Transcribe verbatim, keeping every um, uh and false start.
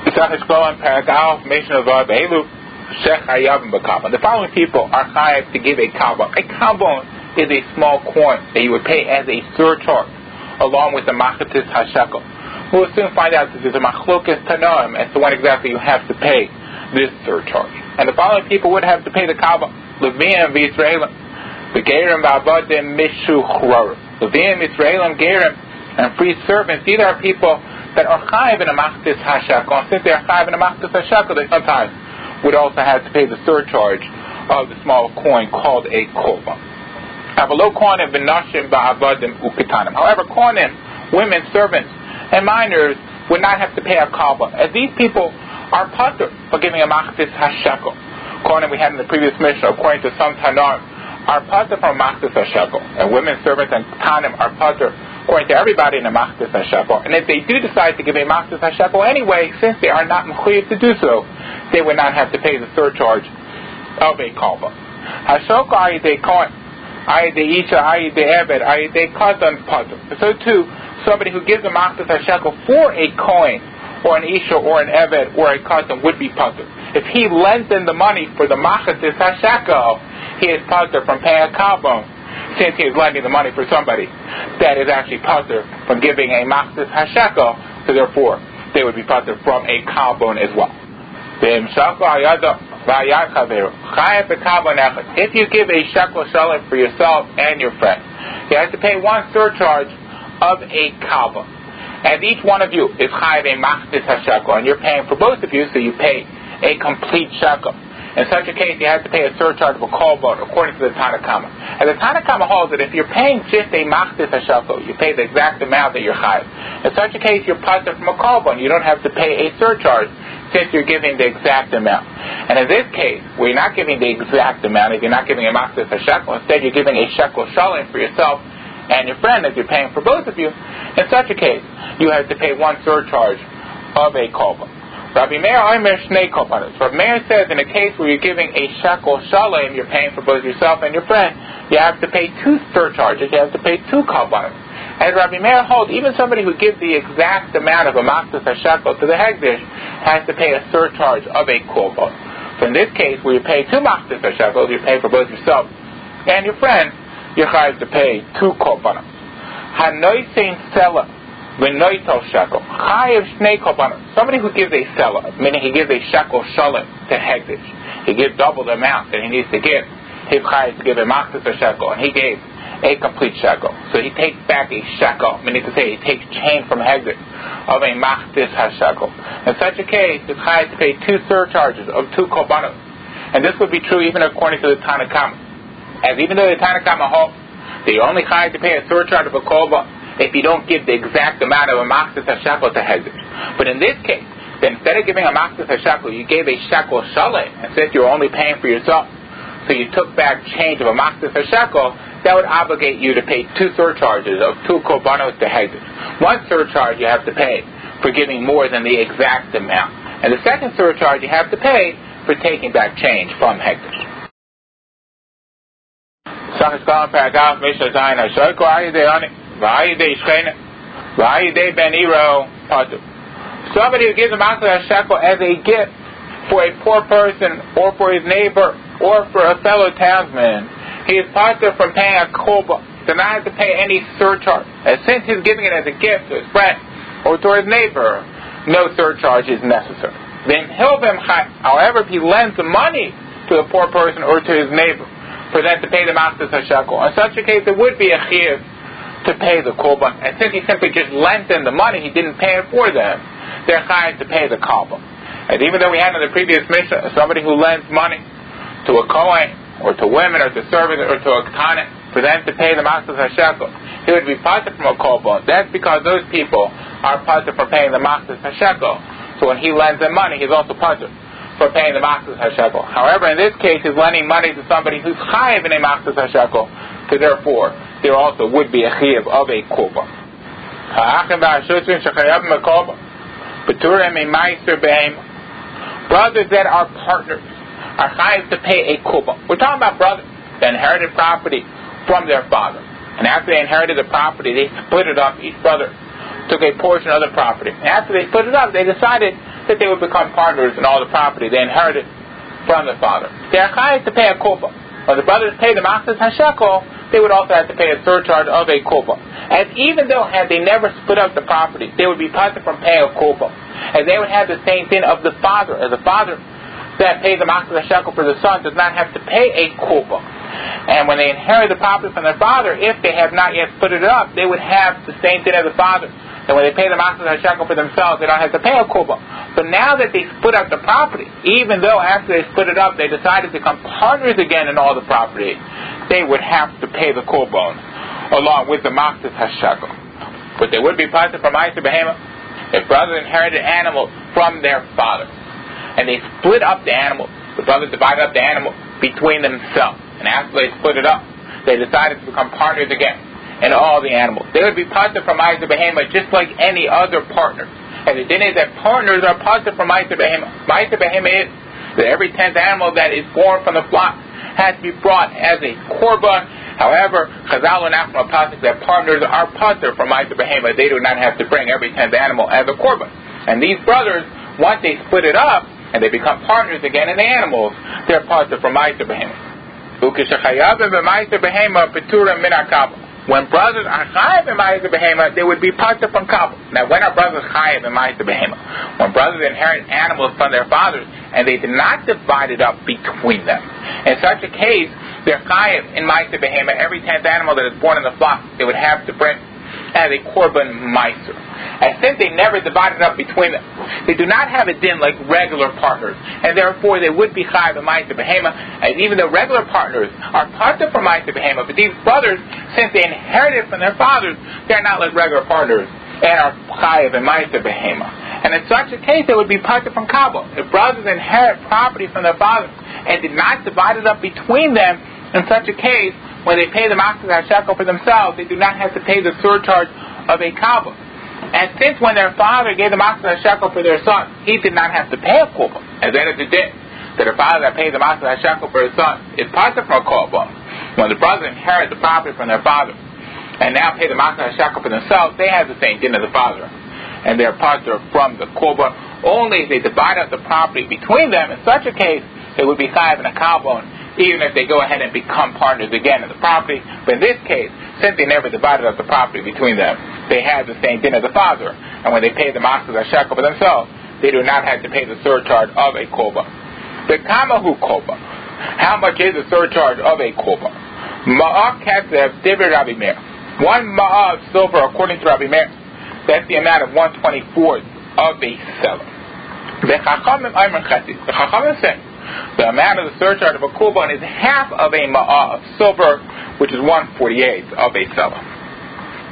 The following people are chayav to give a kalbon. A kalbon is a small coin that you would pay as a surcharge along with the machatis hashekel. We will soon find out that there's a machlokas tanoim as to when exactly you have to pay this surcharge. And the following people would have to pay the kalbon: Leviim v'Yisraelim, v'Gerim v'Avadim mishuchrorim. Leviim, Yisraelim, Gerim, and free servants. These are people that are chayav in a machatis hashekel. And since they are chayav in a machatis hashekel, they sometimes would also have to pay the surcharge of the small coin called a korban. However, kohanim, women, servants, and minors would not have to pay a korban, as these people are patur for giving a machatis hashekel. Kohanim we had in the previous mission, according to some Tanakh, are patur from machatis hashekel, and women, servants, and kohanim are patur according to everybody in a machatis hashekel. And if they do decide to give a machatis hashekel anyway, since they are not mechuyev to do so, they would not have to pay the surcharge of a korban. Hashoka ayidei kohen, ayidei isha, ayidei eved, ayidei katan patur. So too, somebody who gives a machatis hashekel for a kohen, or an isha, or an eved, or a katan would be patur. If he lends in the money for the machatis hashekel, he is patur from paying a korban, since he is lending the money for somebody that is actually patur from giving a machatis hashekel, so therefore they would be patur from a korban as well. If you give a shekel shalom for yourself and your friend, you have to pay one surcharge of a korban. And each one of you is chayav a machatis hashekel, and you're paying for both of you, so you pay a complete shekel. In such a case, you have to pay a surcharge of a korban, according to the Tanna Kama. And the Tanna Kama holds that if you're paying just a machatis hashekel, you pay the exact amount that you're chayav. In such a case, you're patur from a korban. You don't have to pay a surcharge, since you're giving the exact amount. And in this case, where you're not giving the exact amount, if you're not giving a machatis hashekel, instead you're giving a shekel shalom for yourself and your friend, as you're paying for both of you, in such a case, you have to pay one surcharge of a korban. Rabbi Meir Omer Shnei Korbanos. Rabbi Meir says in a case where you're giving a shekel shalom, you're paying for both yourself and your friend, you have to pay two surcharges, you have to pay two korbanos. As Rabbi Meir holds, even somebody who gives the exact amount of a machatis hashekel to the hegdish has to pay a surcharge of a korban. So in this case, where you pay two machatis hashekels, you pay for both yourself and your friend, you're chayav to pay two korbanos. Hanoisein sela v'noitel shekel chayav shnei korbanos. Somebody who gives a sela, meaning he gives a shekel shalom to hegdish, he gives double the amount that he needs to give. He's chayav to give a machatis hashekel, and he gave a complete shekel. So he takes back a shekel, meaning to say he takes chain from hegdish of a machatis hashekel. In such a case, he's chayav to pay two surcharges of two korbanos. And this would be true even according to the Tanna Kama. As even though the Tanna Kama holds that you're only chayav to pay a surcharge of a korban if you don't give the exact amount of a machatis hashekel to hegdish. But in this case, then instead of giving a machatis hashekel, you gave a shekel shalom, and since you're only paying for yourself, so you took back change of a machatis hashekel, that would obligate you to pay two surcharges of two korbanos to hegdish. One surcharge you have to pay for giving more than the exact amount, and the second surcharge you have to pay for taking back change from hegdish. Somebody who gives a machatis hashekel as a gift for a poor person or for his neighbor or for a fellow townsman, he is patur from paying a korban. Does not have to pay any surcharge. And since he's giving it as a gift to his friend or to his neighbor, no surcharge is necessary. Then however, if he lends the money to a poor person or to his neighbor for them to pay the machatis hashekel, in such a case, it would be a chiyuv to pay the korban. And since he simply just lent them the money, he didn't pay it for them, they're chayav to pay the korban. And even though we had in the previous mission somebody who lends money to a kohen or to women or to servants or to a kohanim for them to pay the machatis hashekel, he would be patur from a korban. That's because those people are patur from paying the machatis hashekel. So when he lends them money, he's also patur for paying the machatis hashekel. However, in this case, he's lending money to somebody who's chayav in a machatis hashekel, so therefore there also would be a chiyuv of a korban. Brothers that are partners are chayav to pay a korban. We're talking about brothers that inherited property from their father, and after they inherited the property, they split it up. Each brother took a portion of the property. And after they split it up, they decided that they would become partners in all the property they inherited from the father. They are chayav to pay a kulpa. When the brothers pay the machzis hashekel, they would also have to pay a surcharge of a kulpa. As even though had they never split up the property, they would be parted from paying a kulpa. As they would have the same thing of the father. As the father that pays the machzis hashekel for the son does not have to pay a kulpa. And when they inherit the property from their father, if they have not yet split it up, they would have the same thing as the father. And when they pay the machzis hashekel for themselves, they don't have to pay a kulpa. But now that they split up the property, even though after they split it up, they decided to become partners again in all the property, they would have to pay the kulbon along with the machzis hashekel. But they would be parted from Ma'aser Behema if brothers inherited animals from their father, and they split up the animals. The brothers divided up the animal between themselves. And after they split it up, they decided to become partners again in all the animals. They would be parted from Ma'aser Behema just like any other partner. And the thing is that partners are parted from Ma'aser Behema. Ma'aser Behema is that every tenth animal that is born from the flock has to be brought as a korban. However, Chazal and Achma pasuk that partners are parted from Ma'aser Behema. They do not have to bring every tenth animal as a korban. And these brothers, once they split it up and they become partners again in the animals, they're parted from Ma'aser Behema. When brothers are chayav in Ma'aser Behema, they would be parted from kabel. Now, when are brothers chayav in Ma'aser Behema? When brothers inherit animals from their fathers and they did not divide it up between them. In such a case, they're chayav in Ma'aser Behema. Every tenth animal that is born in the flock, they would have to bring as a korban meiser. And since they never divided up between them, they do not have a din like regular partners, and therefore they would be chayav in Ma'aser Behema. And even though regular partners are parted from Ma'aser Behema, but these brothers, since they inherited from their fathers, they're not like regular partners and are chayav in Ma'aser Behema. And in such a case, they would be parted from kabel. If brothers inherit property from their fathers and did not divide it up between them, in such a case, when they pay the machzis hashekel for themselves, they do not have to pay the surcharge of a kabel. And since when their father gave the machzis hashekel for their son, he did not have to pay a kulpa, as that is the din, that a father that pays the machzis hashekel for his son is parted from a kulpa. When the brothers inherit the property from their father and now pay the machzis hashekel for themselves, they have the same din as the father, and they are parted from the kulpa. Only if they divide up the property between them, in such a case, they would be chayav in a kabel, even if they go ahead and become partners again in the property. But in this case, since they never divided up the property between them, they have the same din as the father. And when they pay the machzis hashekel for themselves, they do not have to pay the surcharge of a kolba. The kamahu kolba. How much is the surcharge of a kolba? Ma'ah kesef divrei Rabbi Meir. One ma'ah of silver, according to Rabbi Meir, that's the amount of one twenty-fourth of a seller. The chachamim aymer chesed. The chachamim say the amount of the surcharge of a kulban is half of a ma'ah of silver, which is one forty-eighth of a seller.